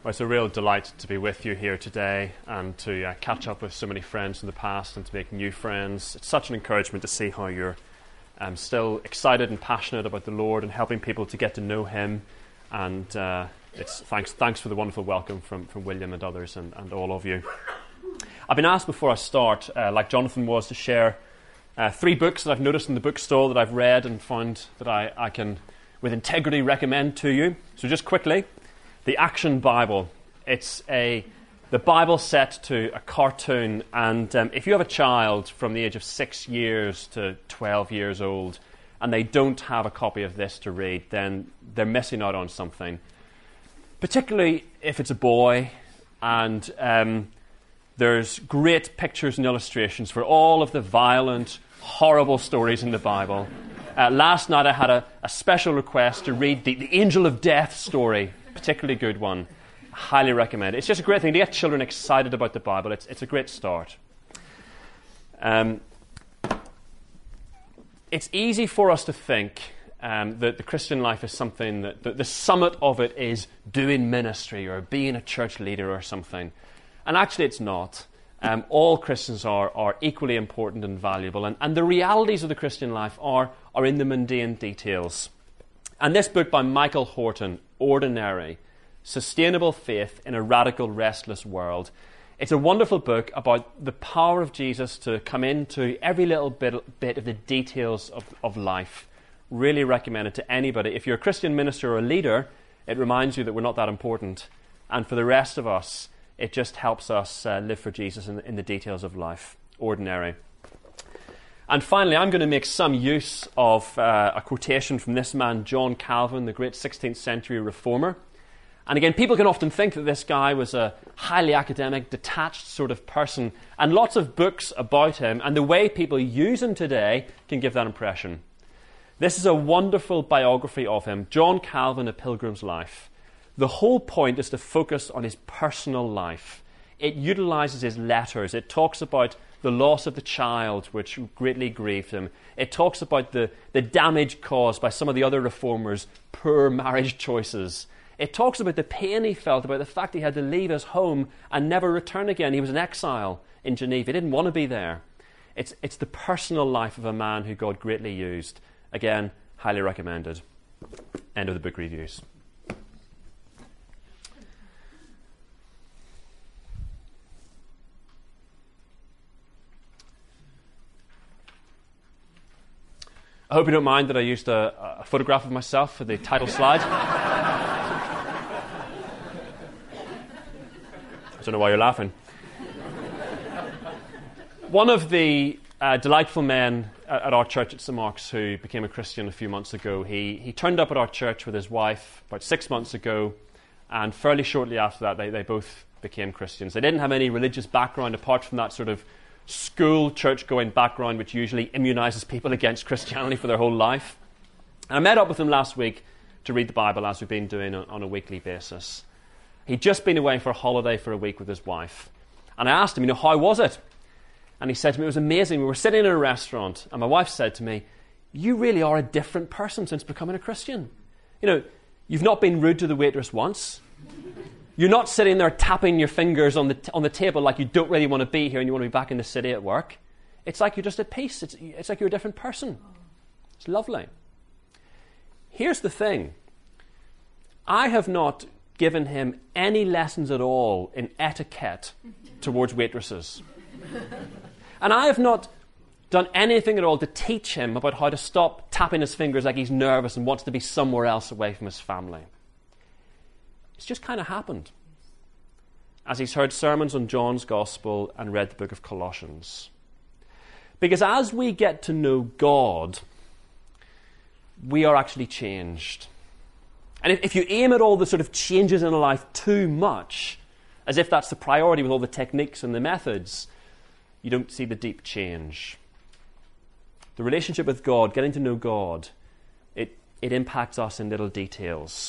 Well, it's a real delight to be with you here today and to catch up with so many friends in the past and to make new friends. It's such an encouragement to see how you're still excited and passionate about the Lord and helping people to get to know Him. And it's thanks for the wonderful welcome from William and others and all of you. I've been asked before I start, like Jonathan was, to share 3 books that I've noticed in the bookstore that I've read and found that I can, with integrity, recommend to you. So just quickly, The Action Bible. It's the Bible set to a cartoon, and if you have a child from the age of 6 years to 12 years old and they don't have a copy of this to read, then they're missing out on something. Particularly if it's a boy, and there's great pictures and illustrations for all of the violent, horrible stories in the Bible. Last night I had a special request to read the Angel of Death story. Particularly good one. Highly recommend it. It's just a great thing to get children excited about the Bible. It's a great start. It's easy for us to think that the Christian life is something that the summit of it is doing ministry or being a church leader or something. And actually it's not. All Christians are equally important and valuable. And the realities of the Christian life are in the mundane details. And this book by Michael Horton, Ordinary, Sustainable Faith in a Radical Restless World. It's a wonderful book about the power of Jesus to come into every little bit of the details of life. Really recommend it to anybody. If you're a Christian minister or a leader, it reminds you that we're not that important. And for the rest of us, it just helps us live for Jesus in the details of life. Ordinary. And finally, I'm going to make some use of a quotation from this man, John Calvin, the great 16th century reformer. And again, people can often think that this guy was a highly academic, detached sort of person, and lots of books about him, and the way people use him today can give that impression. This is a wonderful biography of him, John Calvin, A Pilgrim's Life. The whole point is to focus on his personal life. It utilizes his letters. It talks about the loss of the child, which greatly grieved him. It talks about the damage caused by some of the other reformers' poor marriage choices. It talks about the pain he felt about the fact he had to leave his home and never return again. He was in exile in Geneva. He didn't want to be there. It's the personal life of a man who God greatly used. Again, highly recommended. End of the book reviews. I hope you don't mind that I used a photograph of myself for the title slide. I don't know why you're laughing. One of the delightful men at our church at St. Mark's who became a Christian a few months ago, he turned up at our church with his wife about 6 months ago, and fairly shortly after that they both became Christians. They didn't have any religious background apart from that sort of school church-going background which usually immunizes people against Christianity for their whole life. And I met up with him last week to read the Bible, as we've been doing on a weekly basis. He'd just been away for a holiday for a week with his wife. And I asked him, how was it? And he said to me, it was amazing. We were sitting in a restaurant, and my wife said to me, you really are a different person since becoming a Christian. You've not been rude to the waitress once. You're not sitting there tapping your fingers on the table like you don't really want to be here and you want to be back in the city at work. It's like you're just at peace. It's like you're a different person. It's lovely. Here's the thing. I have not given him any lessons at all in etiquette towards waitresses. And I have not done anything at all to teach him about how to stop tapping his fingers like he's nervous and wants to be somewhere else away from his family. It's just kind of happened as he's heard sermons on John's Gospel and read the book of Colossians. Because as we get to know God, we are actually changed. And if you aim at all the sort of changes in a life too much, as if that's the priority with all the techniques and the methods, you don't see the deep change. The relationship with God, getting to know God, it impacts us in little details.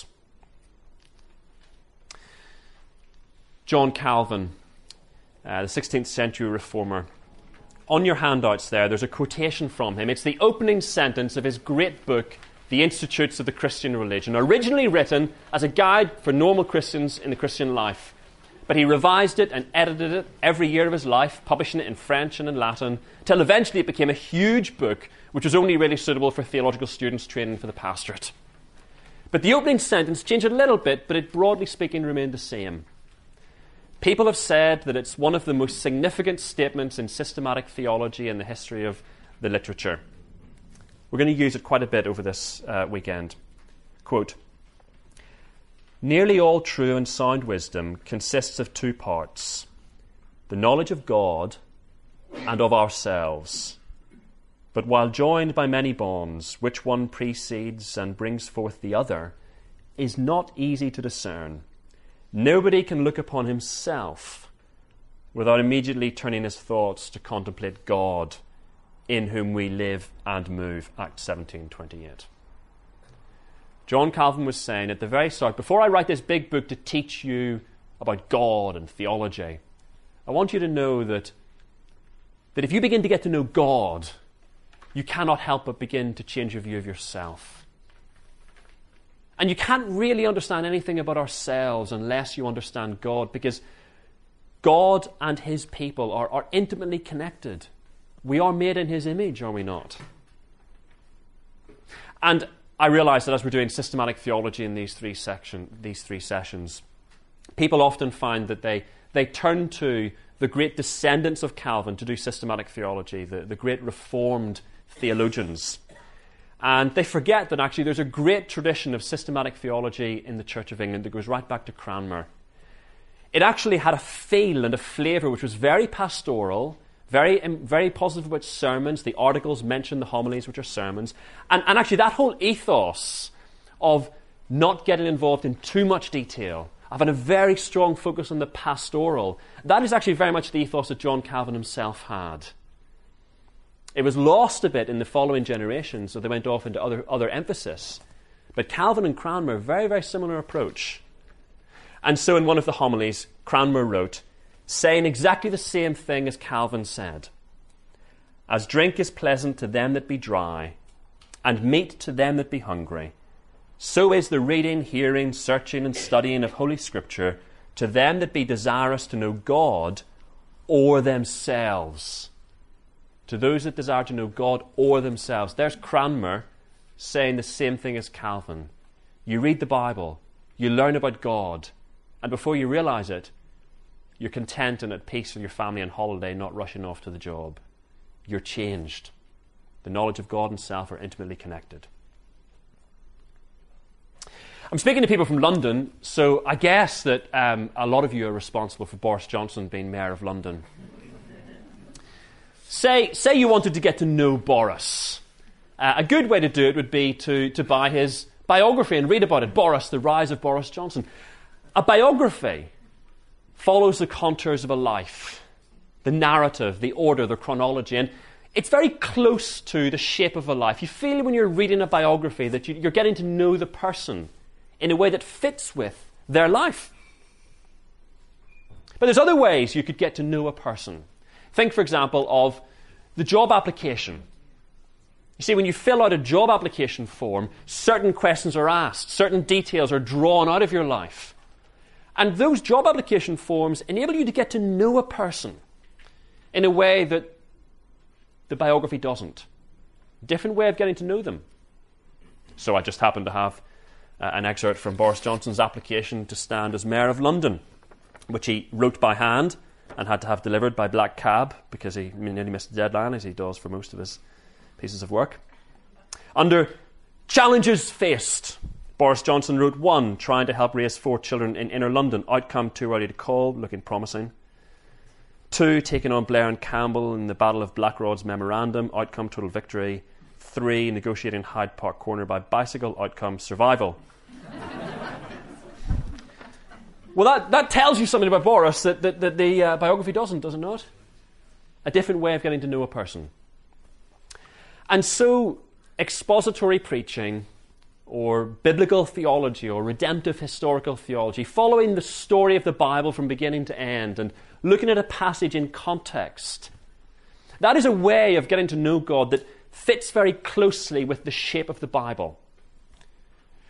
John Calvin, the 16th century reformer. On your handouts there's a quotation from him. It's the opening sentence of his great book, The Institutes of the Christian Religion, originally written as a guide for normal Christians in the Christian life. But he revised it and edited it every year of his life, publishing it in French and in Latin, till eventually it became a huge book, which was only really suitable for theological students training for the pastorate. But the opening sentence changed a little bit, but it broadly speaking remained the same. People have said that it's one of the most significant statements in systematic theology in the history of the literature. We're going to use it quite a bit over this weekend. Quote, "Nearly all true and sound wisdom consists of two parts, the knowledge of God and of ourselves. But while joined by many bonds, which one precedes and brings forth the other, is not easy to discern. Nobody can look upon himself without immediately turning his thoughts to contemplate God, in whom we live and move." Acts 17:28. John Calvin was saying at the very start, before I write this big book to teach you about God and theology, I want you to know that if you begin to get to know God, you cannot help but begin to change your view of yourself. And you can't really understand anything about ourselves unless you understand God, because God and his people are intimately connected. We are made in his image, are we not? And I realize that as we're doing systematic theology in these three sessions, people often find that they turn to the great descendants of Calvin to do systematic theology, the great Reformed theologians. And they forget that actually there's a great tradition of systematic theology in the Church of England that goes right back to Cranmer. It actually had a feel and a flavour which was very pastoral, very positive about sermons. The articles mention the homilies, which are sermons. And actually that whole ethos of not getting involved in too much detail, having a very strong focus on the pastoral, that is actually very much the ethos that John Calvin himself had. It was lost a bit in the following generations, so they went off into other emphasis. But Calvin and Cranmer, very, very similar approach. And so in one of the homilies, Cranmer wrote, saying exactly the same thing as Calvin said, "As drink is pleasant to them that be dry, and meat to them that be hungry, so is the reading, hearing, searching, and studying of Holy Scripture to them that be desirous to know God or themselves." To those that desire to know God or themselves. There's Cranmer saying the same thing as Calvin. You read the Bible, you learn about God, and before you realize it, you're content and at peace with your family on holiday, not rushing off to the job. You're changed. The knowledge of God and self are intimately connected. I'm speaking to people from London, so I guess that a lot of you are responsible for Boris Johnson being Mayor of London. Say you wanted to get to know Boris. A good way to do it would be to buy his biography and read about it. Boris, the rise of Boris Johnson. A biography follows the contours of a life, the narrative, the order, the chronology, and it's very close to the shape of a life. You feel when you're reading a biography that you're getting to know the person in a way that fits with their life. But there's other ways you could get to know a person. Think, for example, of the job application. You see, when you fill out a job application form, certain questions are asked, certain details are drawn out of your life. And those job application forms enable you to get to know a person in a way that the biography doesn't. Different way of getting to know them. So I just happen to have an excerpt from Boris Johnson's application to stand as Mayor of London, which he wrote by hand and had to have delivered by black cab because he nearly missed the deadline, as he does for most of his pieces of work. Under challenges faced, Boris Johnson wrote 1, trying to help raise 4 children in inner London. Outcome too early to call, looking promising. 2, taking on Blair and Campbell in the Battle of Blackrod's memorandum. Outcome total victory. 3, negotiating Hyde Park Corner by bicycle. Outcome survival. Well, that tells you something about Boris that the biography doesn't, does it not? A different way of getting to know a person. And so, expository preaching, or biblical theology, or redemptive historical theology, following the story of the Bible from beginning to end, and looking at a passage in context, that is a way of getting to know God that fits very closely with the shape of the Bible.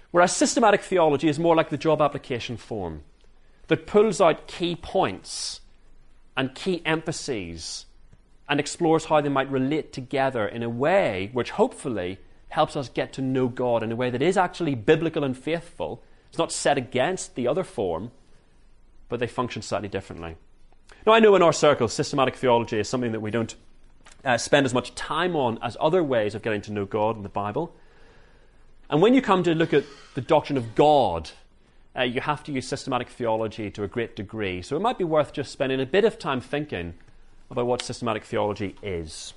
Whereas systematic theology is more like the job application form that pulls out key points and key emphases and explores how they might relate together in a way which hopefully helps us get to know God in a way that is actually biblical and faithful. It's not set against the other form, but they function slightly differently. Now, I know in our circles, systematic theology is something that we don't spend as much time on as other ways of getting to know God in the Bible. And when you come to look at the doctrine of God, you have to use systematic theology to a great degree. So it might be worth just spending a bit of time thinking about what systematic theology is.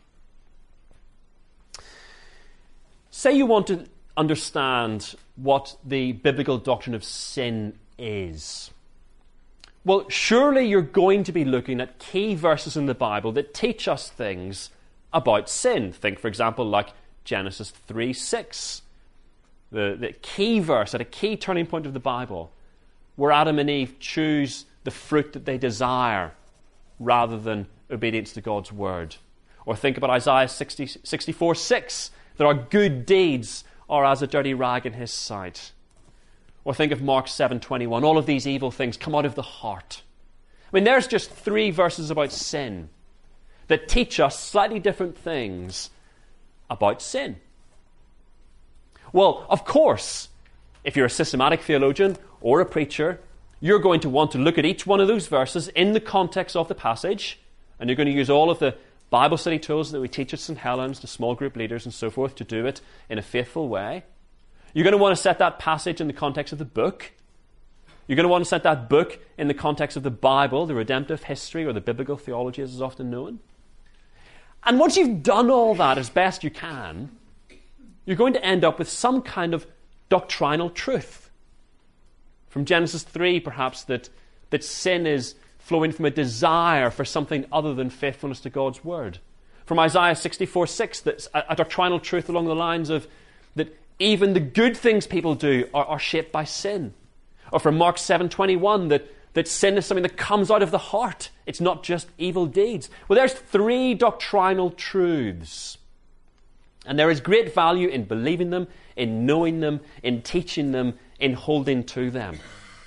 Say you want to understand what the biblical doctrine of sin is. Well, surely you're going to be looking at key verses in the Bible that teach us things about sin. Think, for example, like Genesis 3:6. The key verse at a key turning point of the Bible where Adam and Eve choose the fruit that they desire rather than obedience to God's word. Or think about Isaiah 64:6, that our good deeds are as a dirty rag in his sight. Or think of Mark 7:21, all of these evil things come out of the heart. I mean, there's just 3 verses about sin that teach us slightly different things about sin. Well, of course, if you're a systematic theologian or a preacher, you're going to want to look at each one of those verses in the context of the passage, and you're going to use all of the Bible study tools that we teach at St. Helens to small group leaders and so forth to do it in a faithful way. You're going to want to set that passage in the context of the book. You're going to want to set that book in the context of the Bible, the redemptive history, or the biblical theology as is often known. And once you've done all that as best you can, you're going to end up with some kind of doctrinal truth. From Genesis 3, perhaps, that sin is flowing from a desire for something other than faithfulness to God's word. From Isaiah 64:6, that's a doctrinal truth along the lines of that even the good things people do are shaped by sin. Or from Mark 7:21, that sin is something that comes out of the heart. It's not just evil deeds. Well, there's 3 doctrinal truths. And there is great value in believing them, in knowing them, in teaching them, in holding to them.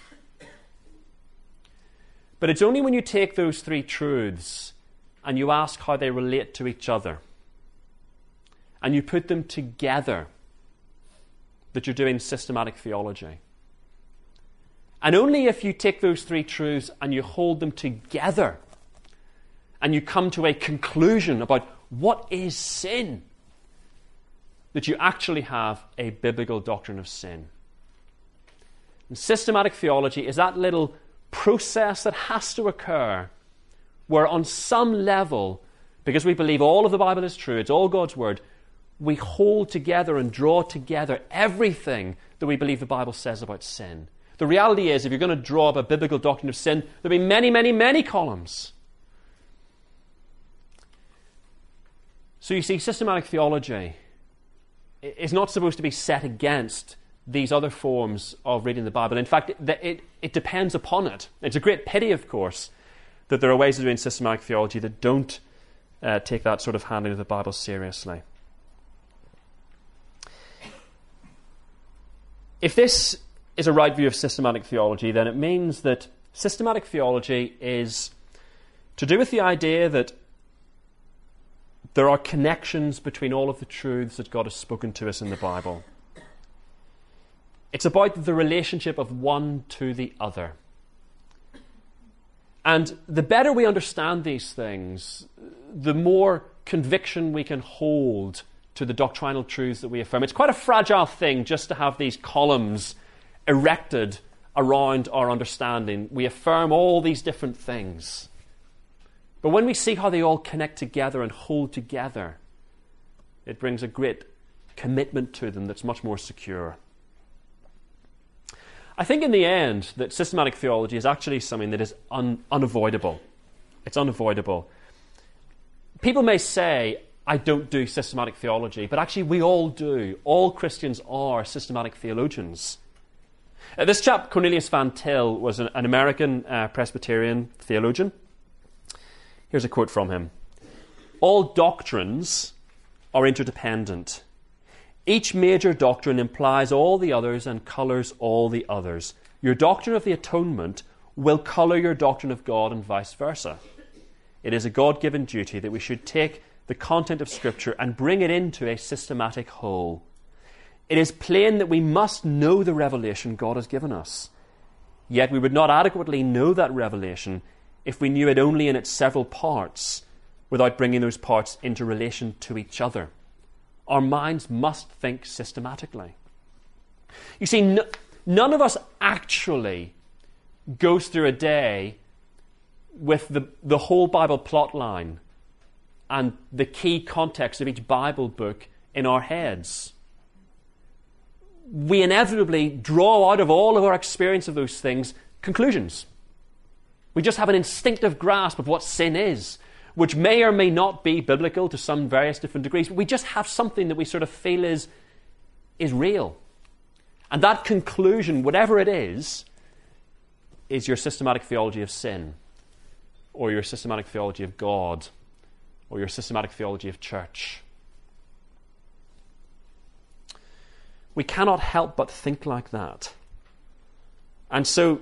But it's only when you take those 3 truths and you ask how they relate to each other, and you put them together, that you're doing systematic theology. And only if you take those 3 truths and you hold them together, and you come to a conclusion about what is sin, that you actually have a biblical doctrine of sin. And systematic theology is that little process that has to occur where on some level, because we believe all of the Bible is true, it's all God's word, we hold together and draw together everything that we believe the Bible says about sin. The reality is, if you're going to draw up a biblical doctrine of sin, there'll be many, many, many columns. So you see, systematic theology is not supposed to be set against these other forms of reading the Bible. In fact, it depends upon it. It's a great pity, of course, that there are ways of doing systematic theology that don't take that sort of handling of the Bible seriously. If this is a right view of systematic theology, then it means that systematic theology is to do with the idea that there are connections between all of the truths that God has spoken to us in the Bible. It's about the relationship of one to the other. And the better we understand these things, the more conviction we can hold to the doctrinal truths that we affirm. It's quite a fragile thing just to have these columns erected around our understanding. We affirm all these different things. But when we see how they all connect together and hold together, it brings a great commitment to them that's much more secure. I think in the end that systematic theology is actually something that is unavoidable. It's unavoidable. People may say, I don't do systematic theology, but actually we all do. All Christians are systematic theologians. This chap, Cornelius Van Til, was an American Presbyterian theologian. Here's a quote from him. All doctrines are interdependent. Each major doctrine implies all the others and colours all the others. Your doctrine of the atonement will colour your doctrine of God and vice versa. It is a God-given duty that we should take the content of Scripture and bring it into a systematic whole. It is plain that we must know the revelation God has given us. Yet we would not adequately know that revelation if we knew it only in its several parts, without bringing those parts into relation to each other. Our minds must think systematically. You see, none of us actually goes through a day with the whole Bible plot line and the key context of each Bible book in our heads. We inevitably draw out of all of our experience of those things conclusions. We just have an instinctive grasp of what sin is, which may or may not be biblical to some various different degrees, but we just have something that we sort of feel is real. And that conclusion, whatever it is your systematic theology of sin, or your systematic theology of God, or your systematic theology of church. We cannot help but think like that. And so,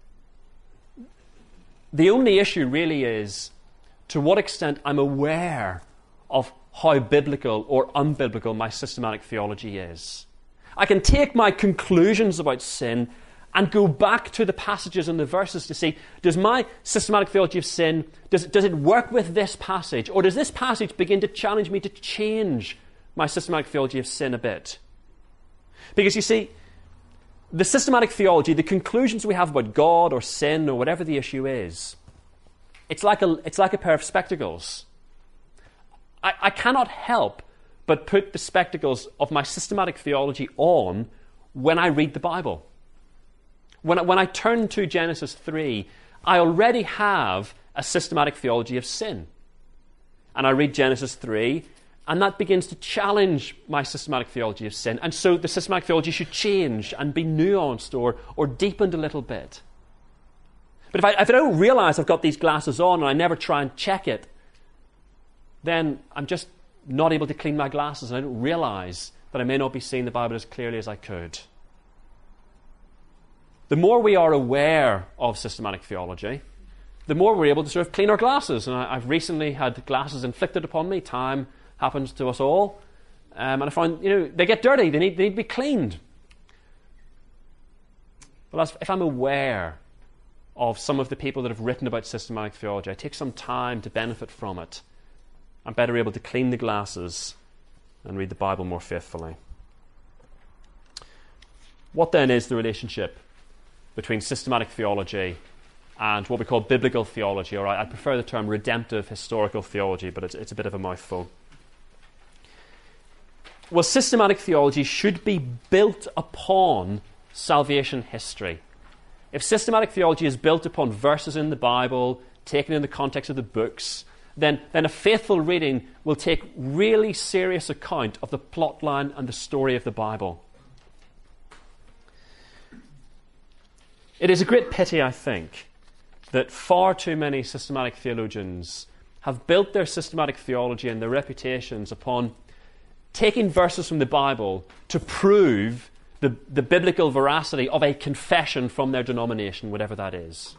the only issue really is to what extent I'm aware of how biblical or unbiblical my systematic theology is. I can take my conclusions about sin and go back to the passages and the verses to see, does my systematic theology of sin, does it work with this passage? Or does this passage begin to challenge me to change my systematic theology of sin a bit? Because you see, the systematic theology, the conclusions we have about God or sin or whatever the issue is, it's like a pair of spectacles. I cannot help but put the spectacles of my systematic theology on when I read the Bible. When I turn to Genesis 3, I already have a systematic theology of sin. And I read Genesis 3, and that begins to challenge my systematic theology of sin. And so the systematic theology should change and be nuanced or deepened a little bit. But if I don't realize I've got these glasses on and I never try and check it, then I'm just not able to clean my glasses, and I don't realize that I may not be seeing the Bible as clearly as I could. The more we are aware of systematic theology, the more we're able to sort of clean our glasses. And I've recently had glasses inflicted upon me. Time happens to us all. And I find, they get dirty. They need to be cleaned. But if I'm aware of some of the people that have written about systematic theology, I take some time to benefit from it. I'm better able to clean the glasses and read the Bible more faithfully. What then is the relationship between systematic theology and what we call biblical theology, or I prefer the term redemptive historical theology, but it's a bit of a mouthful. Well, systematic theology should be built upon salvation history. If systematic theology is built upon verses in the Bible, taken in the context of the books, then a faithful reading will take really serious account of the plot line and the story of the Bible. It is a great pity, I think, that far too many systematic theologians have built their systematic theology and their reputations upon taking verses from the Bible to prove the biblical veracity of a confession from their denomination, whatever that is.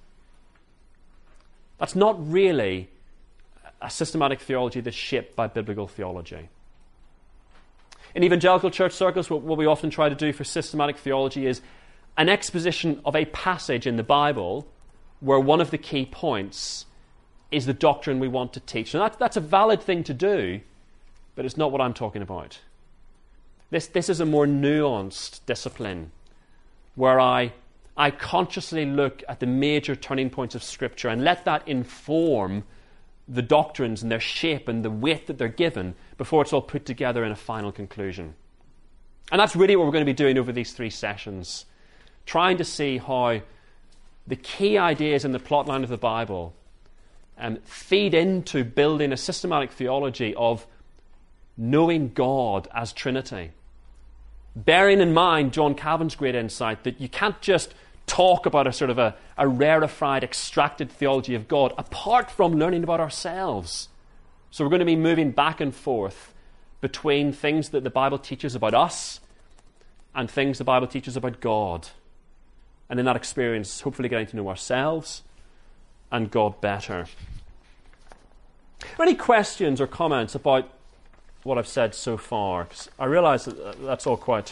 That's not really a systematic theology that's shaped by biblical theology. In evangelical church circles, what we often try to do for systematic theology is an exposition of a passage in the Bible where one of the key points is the doctrine we want to teach. And that's a valid thing to do, but it's not what I'm talking about. This is a more nuanced discipline where I consciously look at the major turning points of Scripture and let that inform the doctrines and their shape and the weight that they're given before it's all put together in a final conclusion. And that's really what we're going to be doing over these 3 sessions, trying to see how the key ideas in the plotline of the Bible feed into building a systematic theology of knowing God as Trinity. Bearing in mind John Calvin's great insight that you can't just talk about a sort of a rarefied, extracted theology of God apart from learning about ourselves. So we're going to be moving back and forth between things that the Bible teaches about us and things the Bible teaches about God. And in that experience, hopefully getting to know ourselves and God better. Are there any questions or comments about what I've said so far? 'Cause I realise that that's all quite...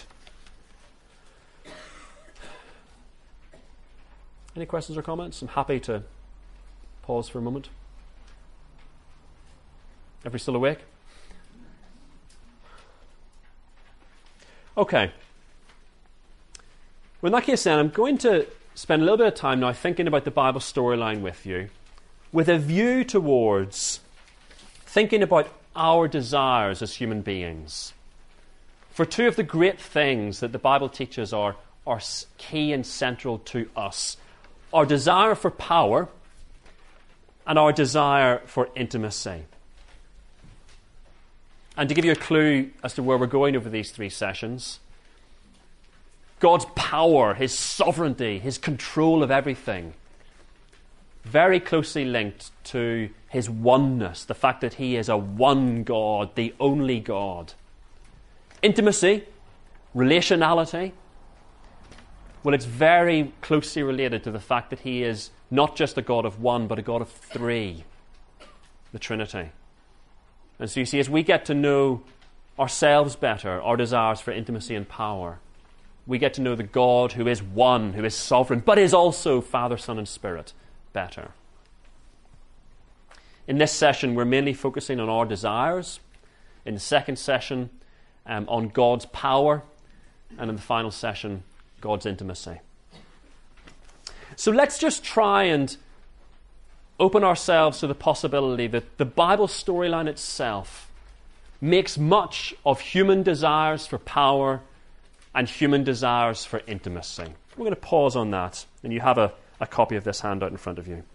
Any questions or comments? I'm happy to pause for a moment. Everybody still awake? Okay. Well, in that case then, I'm going to spend a little bit of time now thinking about the Bible storyline with you, with a view towards thinking about our desires as human beings. For two of the great things that the Bible teaches are key and central to us: our desire for power and our desire for intimacy. And to give you a clue as to where we're going over these 3 sessions, God's power, His sovereignty, His control of everything, very closely linked to His oneness, the fact that He is a one God, the only God. Intimacy, relationality, well, it's very closely related to the fact that He is not just a God of one, but a God of 3, the Trinity. And so you see, as we get to know ourselves better, our desires for intimacy and power, we get to know the God who is one, who is sovereign, but is also Father, Son, and Spirit better. In this session, we're mainly focusing on our desires. In the second session, on God's power. And in the final session, God's intimacy. So let's just try and open ourselves to the possibility that the Bible storyline itself makes much of human desires for power and human desires for intimacy. We're going to pause on that, and you have a copy of this handout in front of you.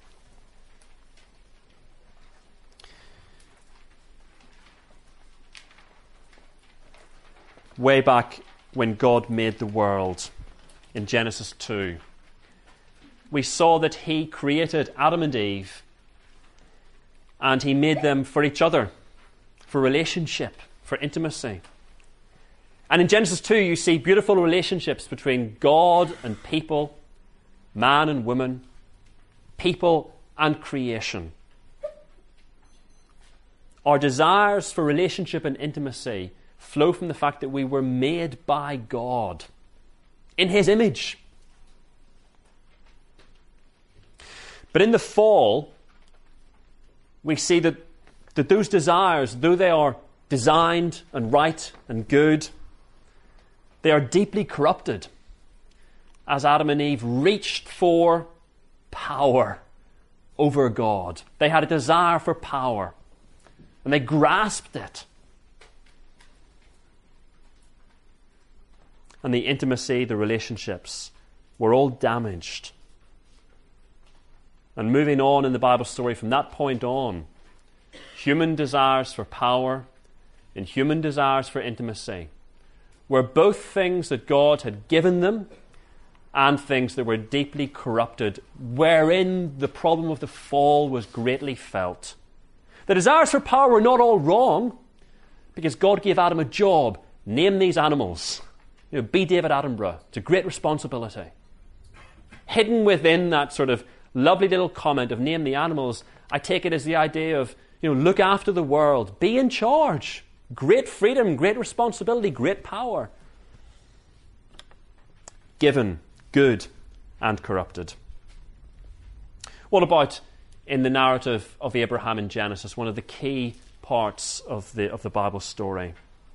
Way back when God made the world, in Genesis 2, we saw that He created Adam and Eve, and He made them for each other, for relationship, for intimacy. And in Genesis 2, you see beautiful relationships between God and people, man and woman, people and creation. Our desires for relationship and intimacy flow from the fact that we were made by God in His image. But in the fall, we see that those desires, though they are designed and right and good, they are deeply corrupted as Adam and Eve reached for power over God. They had a desire for power, and they grasped it. And the intimacy, the relationships, were all damaged. And moving on in the Bible story from that point on, human desires for power and human desires for intimacy were both things that God had given them and things that were deeply corrupted, wherein the problem of the fall was greatly felt. The desires for power were not all wrong, because God gave Adam a job: name these animals. Be David Attenborough. It's a great responsibility. Hidden within that sort of lovely little comment of name the animals, I take it as the idea of, look after the world, be in charge. Great freedom, great responsibility, great power. Given, good, and corrupted. What about in the narrative of Abraham in Genesis, one of the key parts of the Bible story?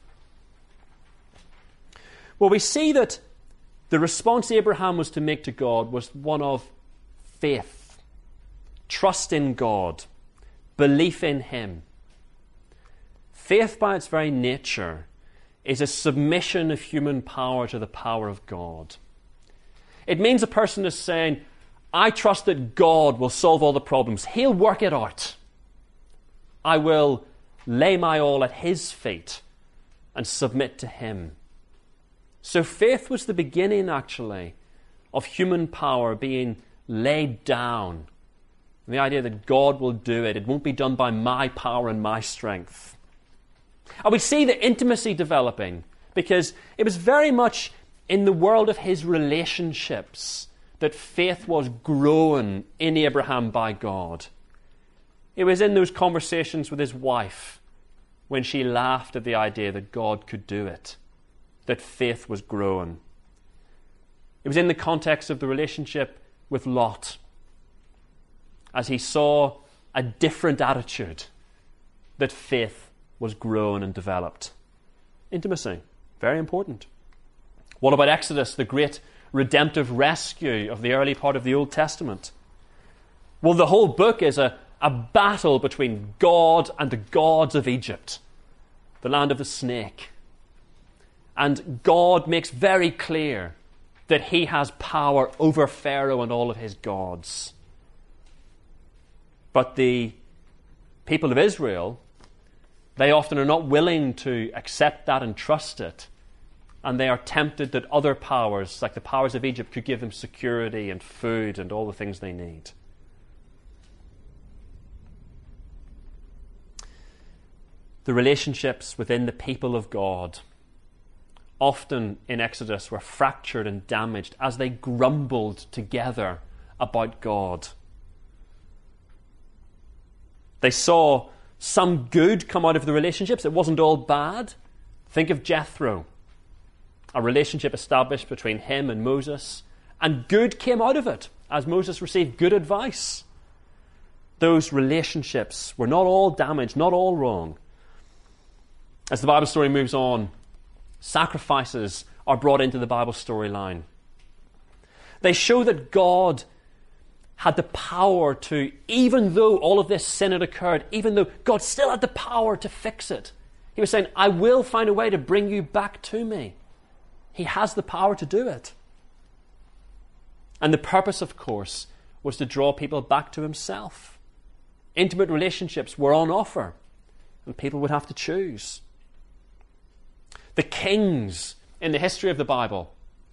Well, we see that the response Abraham was to make to God was one of faith, trust in God, belief in Him. Faith, by its very nature, is a submission of human power to the power of God. It means a person is saying, I trust that God will solve all the problems. He'll work it out. I will lay my all at His feet and submit to Him. So faith was the beginning, actually, of human power being laid down. And the idea that God will do it. It won't be done by my power and my strength. And we see the intimacy developing because it was very much in the world of his relationships that faith was grown in Abraham by God. It was in those conversations with his wife when she laughed at the idea that God could do it, that faith was grown. It was in the context of the relationship with Lot, as he saw a different attitude, that faith was grown and developed. Intimacy, very important. What about Exodus, the great redemptive rescue of the early part of the Old Testament? Well, the whole book is a battle between God and the gods of Egypt, the land of the snake. And God makes very clear that he has power over Pharaoh and all of his gods. But the people of Israel, they often are not willing to accept that and trust it. And they are tempted that other powers, like the powers of Egypt, could give them security and food and all the things they need. The relationships within the people of God, often in Exodus, were fractured and damaged as they grumbled together about God. They saw some good come out of the relationships. It wasn't all bad. Think of Jethro, a relationship established between him and Moses, and good came out of it as Moses received good advice. Those relationships were not all damaged, not all wrong. As the Bible story moves on, sacrifices are brought into the Bible storyline. They show that God had the power to, even though all of this sin had occurred, even though God still had the power to fix it. He was saying, I will find a way to bring you back to me. He has the power to do it. And the purpose, of course, was to draw people back to himself. Intimate relationships were on offer, and people would have to choose. The kings in the history of the Bible,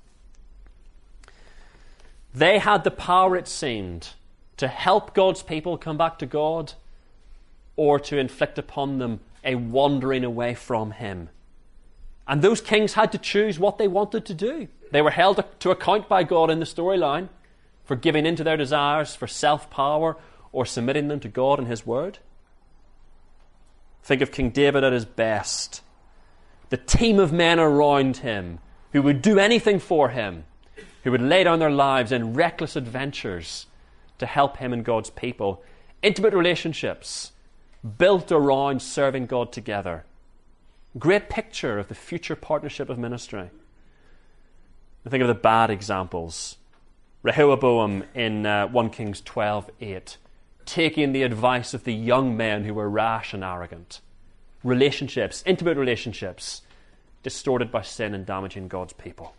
they had the power, it seemed, to help God's people come back to God or to inflict upon them a wandering away from him. And those kings had to choose what they wanted to do. They were held to account by God in the storyline for giving in to their desires for self-power or submitting them to God and his word. Think of King David at his best. The team of men around him who would do anything for him, who would lay down their lives in reckless adventures to help him and God's people. Intimate relationships built around serving God together. Great picture of the future partnership of ministry. I think of the bad examples. Rehoboam in 1 Kings 12:8, taking the advice of the young men who were rash and arrogant. Relationships, intimate relationships, distorted by sin and damaging God's people.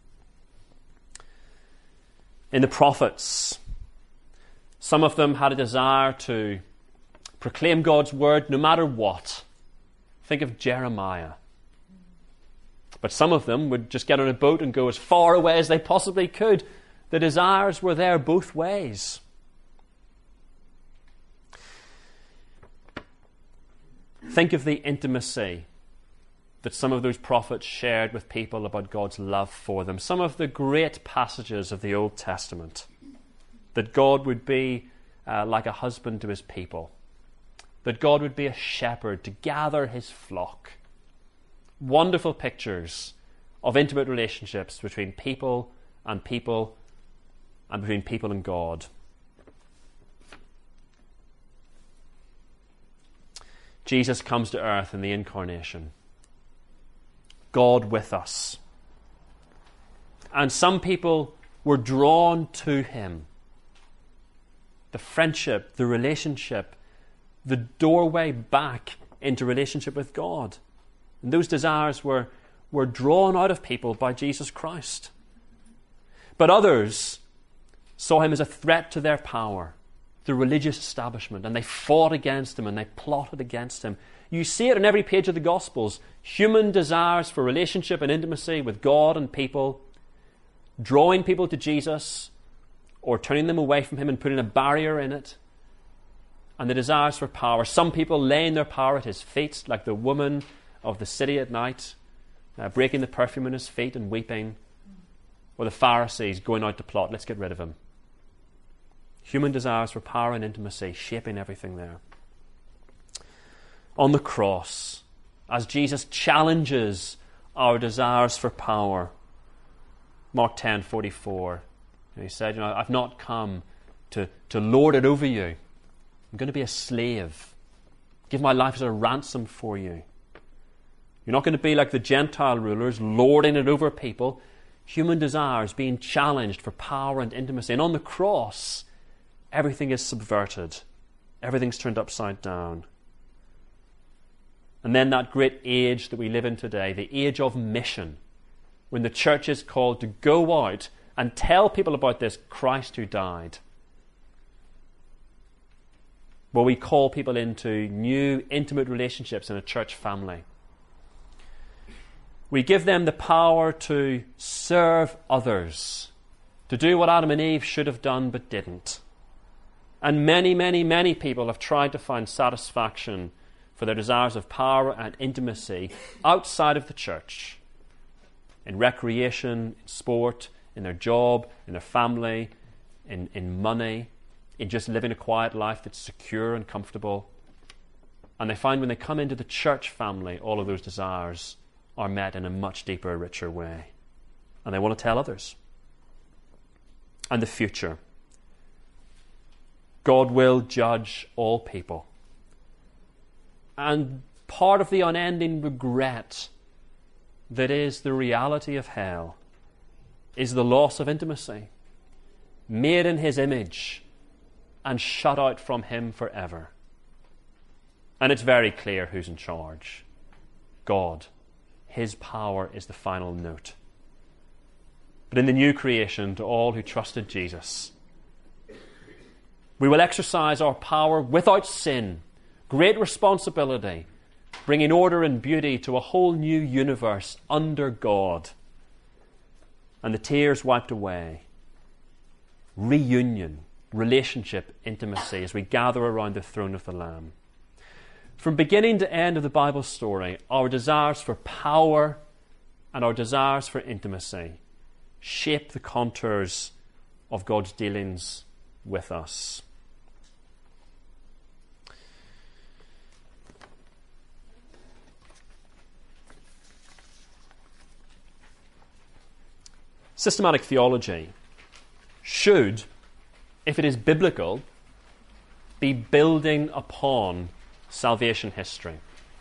In the prophets, some of them had a desire to proclaim God's word no matter what. Think of Jeremiah. But some of them would just get on a boat and go as far away as they possibly could. The desires were there both ways. Think of the intimacy that some of those prophets shared with people about God's love for them. Some of the great passages of the Old Testament, that God would be like a husband to his people, that God would be a shepherd to gather his flock. Wonderful pictures of intimate relationships between people and between people and God. Jesus comes to earth in the incarnation. God with us. And some people were drawn to him. The friendship, the relationship, the doorway back into relationship with God. And those desires were drawn out of people by Jesus Christ. But others saw him as a threat to their power, the religious establishment, and they fought against him and they plotted against him. You see it in every page of the Gospels. Human desires for relationship and intimacy with God and people, drawing people to Jesus or turning them away from him and putting a barrier in it. And the desires for power. Some people laying their power at his feet, like the woman of the city at night, breaking the perfume on his feet and weeping, or the Pharisees going out to plot, let's get rid of him. Human desires for power and intimacy shaping everything there. On the cross, as Jesus challenges our desires for power, Mark 10:44, he said, I've not come to lord it over you. I'm going to be a slave. Give my life as a ransom for you. You're not going to be like the Gentile rulers, lording it over people. Human desires being challenged for power and intimacy. And on the cross, everything is subverted. Everything's turned upside down. And then that great age that we live in today, the age of mission, when the church is called to go out and tell people about this Christ who died. Where we call people into new, intimate relationships in a church family. We give them the power to serve others, to do what Adam and Eve should have done but didn't. And many, many, many people have tried to find satisfaction for their desires of power and intimacy outside of the church. In recreation, in sport, in their job, in their family, in money, in just living a quiet life that's secure and comfortable. And they find when they come into the church family, all of those desires are met in a much deeper, richer way. And they want to tell others. And the future. God will judge all people. And part of the unending regret that is the reality of hell is the loss of intimacy. Made in his image and shut out from him forever. And it's very clear who's in charge. God. His power is the final note. But in the new creation, to all who trusted Jesus, we will exercise our power without sin, great responsibility, bringing order and beauty to a whole new universe under God. And the tears wiped away. Reunion, relationship, intimacy as we gather around the throne of the Lamb. From beginning to end of the Bible story, our desires for power and our desires for intimacy shape the contours of God's dealings with us. Systematic theology should, if it is biblical, be building upon salvation history.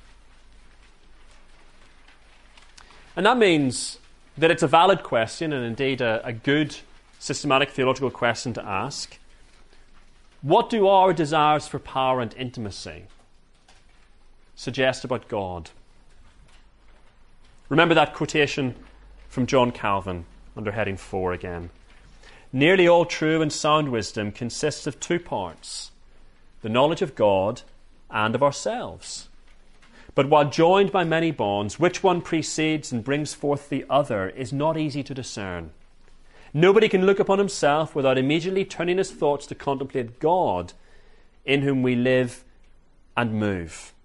And that means that it's a valid question, and indeed a good systematic theological question to ask. What do our desires for power and intimacy suggest about God? Remember that quotation from John Calvin under heading 4 again. Nearly all true and sound wisdom consists of two parts: the knowledge of God and of ourselves. But while joined by many bonds, which one precedes and brings forth the other is not easy to discern. Nobody can look upon himself without immediately turning his thoughts to contemplate God, in whom we live and move.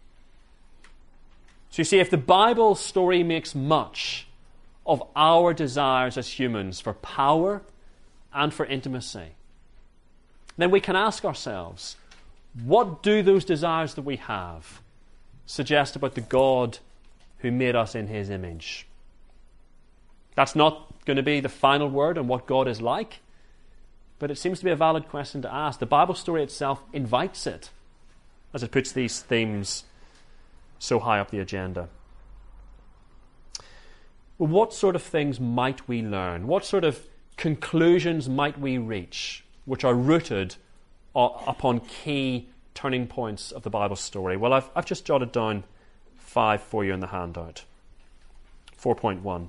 So you see, if the Bible story makes much of our desires as humans for power and for intimacy, then we can ask ourselves, what do those desires that we have suggest about the God who made us in his image? That's not going to be the final word on what God is like, but it seems to be a valid question to ask. The Bible story itself invites it, as it puts these themes so high up the agenda. Well, what sort of things might we learn? What sort of conclusions might we reach which are rooted upon key turning points of the Bible story? Well, I've just jotted down 5 for you in the handout. 4.1.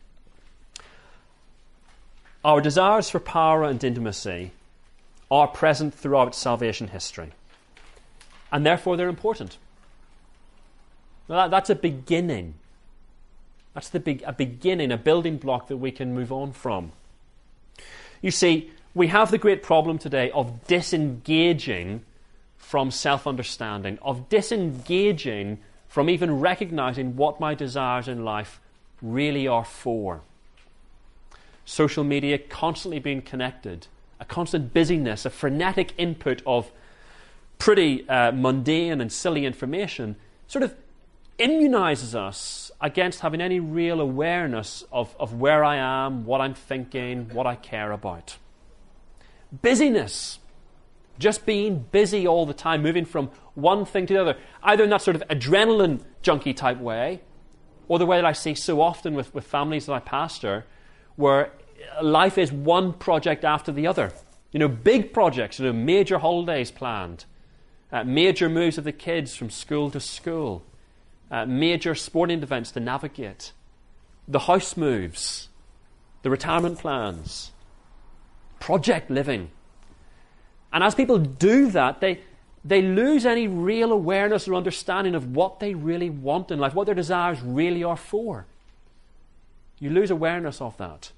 Our desires for power and intimacy are present throughout salvation history, and therefore they're important. Now that's a beginning. That's a beginning, a building block that we can move on from. You see, we have the great problem today of disengaging from self-understanding, of disengaging from even recognizing what my desires in life really are for. Social media, constantly being connected, a constant busyness, a frenetic input of pretty mundane and silly information sort of immunizes us against having any real awareness of where I am, what I'm thinking, what I care about. Busyness. Just being busy all the time, moving from one thing to the other, either in that sort of adrenaline junkie type way, or the way that I see so often with families that I pastor, where life is one project after the other. Big projects, major holidays planned, major moves of the kids from school to school, major sporting events to navigate, the house moves, the retirement plans, project living. And as people do that, they lose any real awareness or understanding of what they really want in life, what their desires really are for. You lose awareness of that.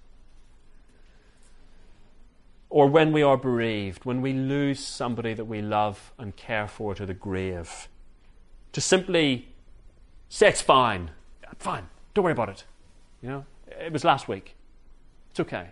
Or when we are bereaved, when we lose somebody that we love and care for to the grave, to simply say it's fine, don't worry about it. It was last week. It's okay.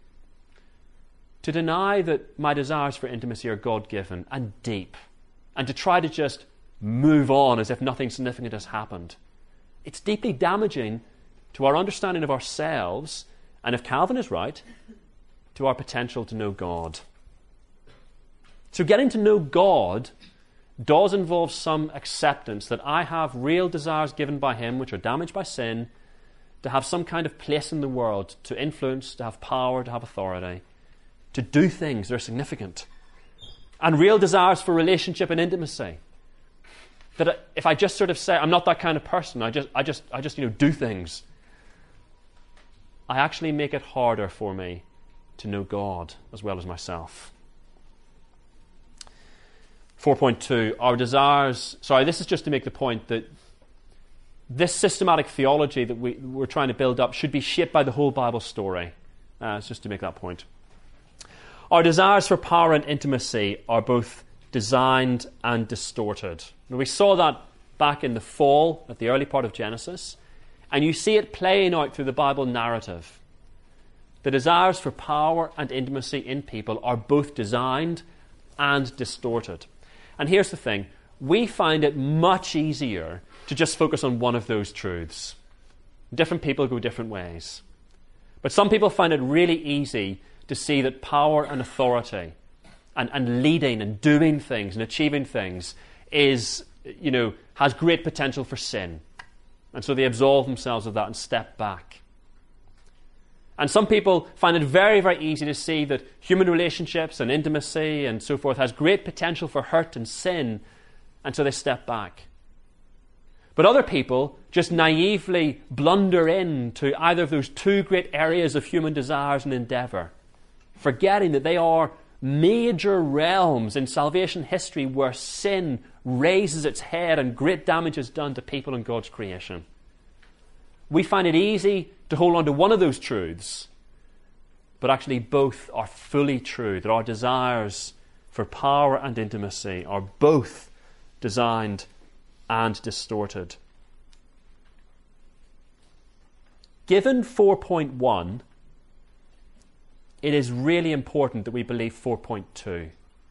To deny that my desires for intimacy are God-given and deep, and to try to just move on as if nothing significant has happened, it's deeply damaging to our understanding of ourselves, and if Calvin is right, to our potential to know God. So getting to know God does involve some acceptance that I have real desires given by Him which are damaged by sin, to have some kind of place in the world, to influence, to have power, to have authority, to do things that are significant, and real desires for relationship and intimacy. That if I just sort of say I'm not that kind of person, I just do things, I actually make it harder for me to know God as well as myself. 4.2, our desires... Sorry, this is just to make the point that this systematic theology that we're trying to build up should be shaped by the whole Bible story. It's just to make that point. Our desires for power and intimacy are both designed and distorted. Now, we saw that back in the fall, at the early part of Genesis, and you see it playing out through the Bible narrative. The desires for power and intimacy in people are both designed and distorted. And here's the thing. We find it much easier to just focus on one of those truths. Different people go different ways. But some people find it really easy to see that power and authority and leading and doing things and achieving things has great potential for sin. And so they absolve themselves of that and step back. And some people find it very, very easy to see that human relationships and intimacy and so forth has great potential for hurt and sin, and so they step back. But other people just naively blunder into either of those two great areas of human desires and endeavour, forgetting that they are major realms in salvation history where sin raises its head and great damage is done to people in God's creation. We find it easy to hold on to one of those truths, but actually both are fully true, that our desires for power and intimacy are both designed and distorted. Given 4.1, it is really important that we believe 4.2.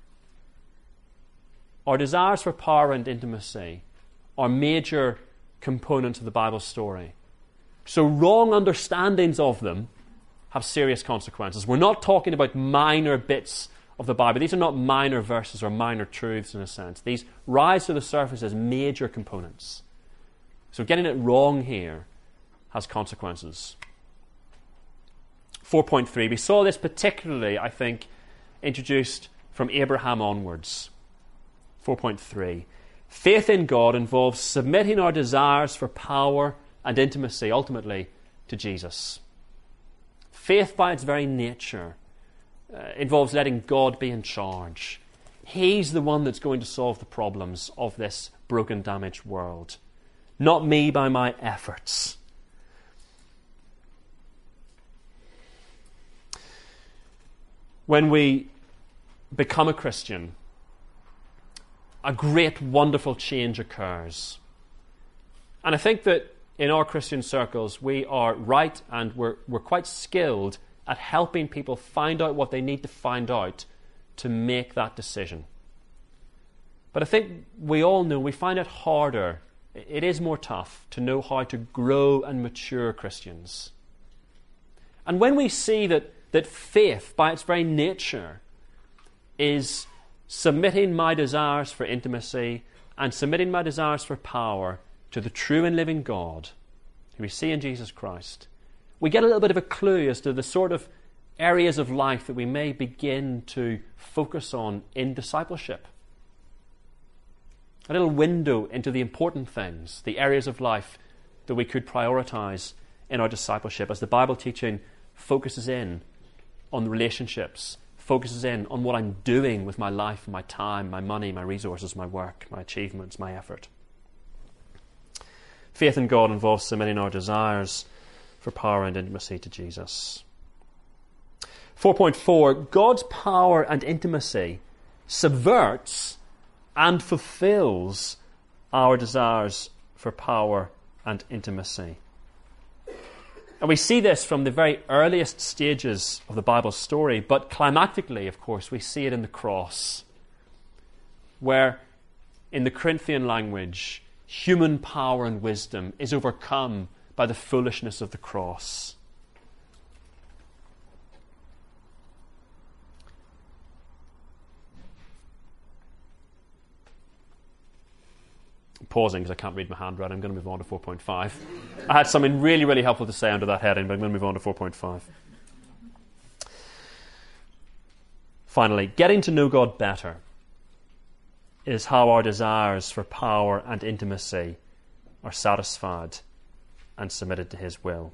Our desires for power and intimacy are major components of the Bible story. So wrong understandings of them have serious consequences. We're not talking about minor bits of the Bible. These are not minor verses or minor truths in a sense. These rise to the surface as major components. So getting it wrong here has consequences. 4.3. We saw this particularly, I think, introduced from Abraham onwards. 4.3. Faith in God involves submitting our desires for power and intimacy, ultimately, to Jesus. Faith, by its very nature, involves letting God be in charge. He's the one that's going to solve the problems of this broken, damaged world. Not me by my efforts. When we become a Christian, a great, wonderful change occurs. And I think that in our Christian circles, we are right and we're quite skilled at helping people find out what they need to find out to make that decision. But I think we all know, we find it harder, it is more tough to know how to grow and mature Christians. And when we see that faith, by its very nature, is submitting my desires for intimacy and submitting my desires for power to the true and living God, who we see in Jesus Christ, we get a little bit of a clue as to the sort of areas of life that we may begin to focus on in discipleship. A little window into the important things, the areas of life that we could prioritize in our discipleship as the Bible teaching focuses in on the relationships, focuses in on what I'm doing with my life, my time, my money, my resources, my work, my achievements, my effort. Faith in God involves submitting our desires for power and intimacy to Jesus. 4.4, God's power and intimacy subverts and fulfills our desires for power and intimacy. And we see this from the very earliest stages of the Bible story, but climactically, of course, we see it in the cross, where, in the Corinthian language, human power and wisdom is overcome by the foolishness of the cross. I'm pausing because I can't read my handwriting. I'm going to move on to 4.5. I had something really, really helpful to say under that heading, but I'm going to move on to 4.5. Finally, getting to know God better is how our desires for power and intimacy are satisfied and submitted to His will.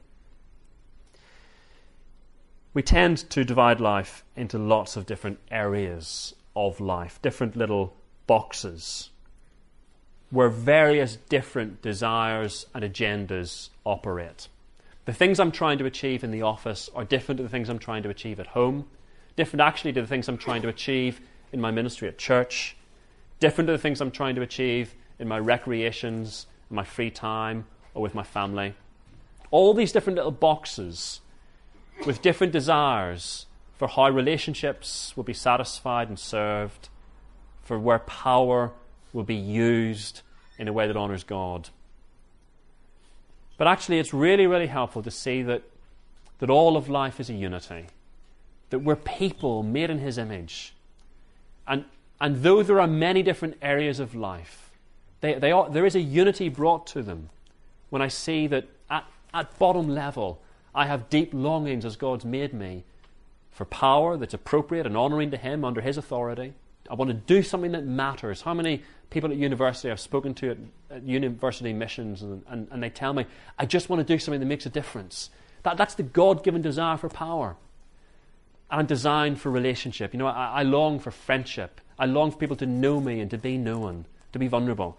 We tend to divide life into lots of different areas of life, different little boxes, where various different desires and agendas operate. The things I'm trying to achieve in the office are different to the things I'm trying to achieve at home, different actually to the things I'm trying to achieve in my ministry at church, different to the things I'm trying to achieve in my recreations, in my free time, or with my family. All these different little boxes with different desires for how relationships will be satisfied and served, for where power will be used in a way that honours God. But actually it's really, really helpful to see that all of life is a unity, that we're people made in His image. And though there are many different areas of life, there is a unity brought to them when I see that at bottom level I have deep longings as God's made me for power that's appropriate and honouring to Him under His authority. I want to do something that matters. How many people at university I've spoken to at university missions and they tell me, I just want to do something that makes a difference. That's the God-given desire for power. And I'm designed for relationship. You know, I long for friendship. I long for people to know me and to be known, to be vulnerable.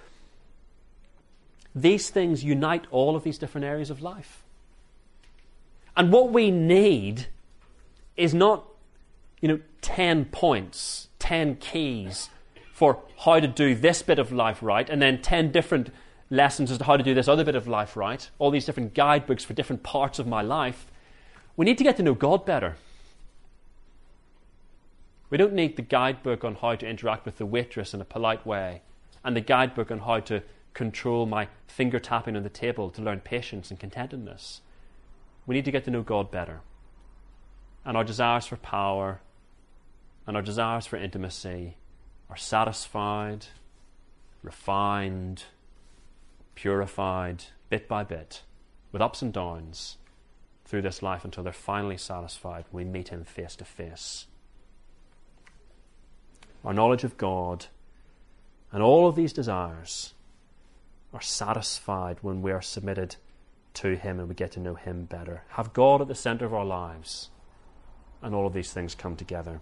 These things unite all of these different areas of life. And what we need is not, 10 points, 10 keys for how to do this bit of life right, and then 10 different lessons as to how to do this other bit of life right, all these different guidebooks for different parts of my life. We need to get to know God better. We don't need the guidebook on how to interact with the waitress in a polite way, and the guidebook on how to control my finger tapping on the table to learn patience and contentedness. We need to get to know God better. And our desires for power and our desires for intimacy are satisfied, refined, purified, bit by bit, with ups and downs, through this life until they're finally satisfied when we meet Him face to face. Our knowledge of God and all of these desires are satisfied when we are submitted to Him and we get to know Him better. Have God at the centre of our lives, and all of these things come together.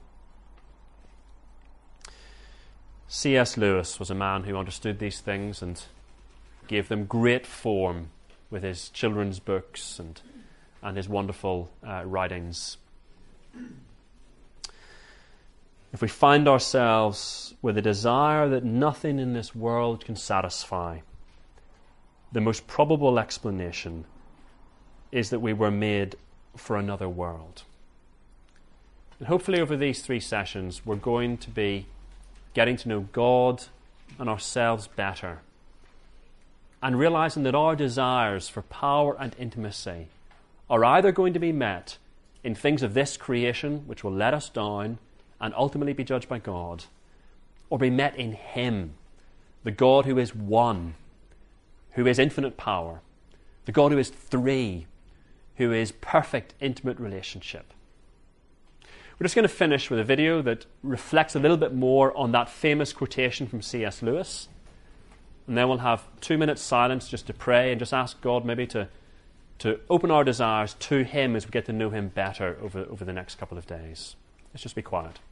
C.S. Lewis was a man who understood these things and gave them great form with his children's books and his wonderful writings. If we find ourselves with a desire that nothing in this world can satisfy, the most probable explanation is that we were made for another world. And hopefully over these 3 sessions, we're going to be getting to know God and ourselves better, and realizing that our desires for power and intimacy are either going to be met in things of this creation, which will let us down and ultimately be judged by God, or be met in Him, the God who is one, who is infinite power, the God who is 3, who is perfect, intimate relationship. We're just going to finish with a video that reflects a little bit more on that famous quotation from C.S. Lewis. And then we'll have 2 minutes silence just to pray and just ask God maybe to open our desires to Him as we get to know Him better over the next couple of days. Let's just be quiet.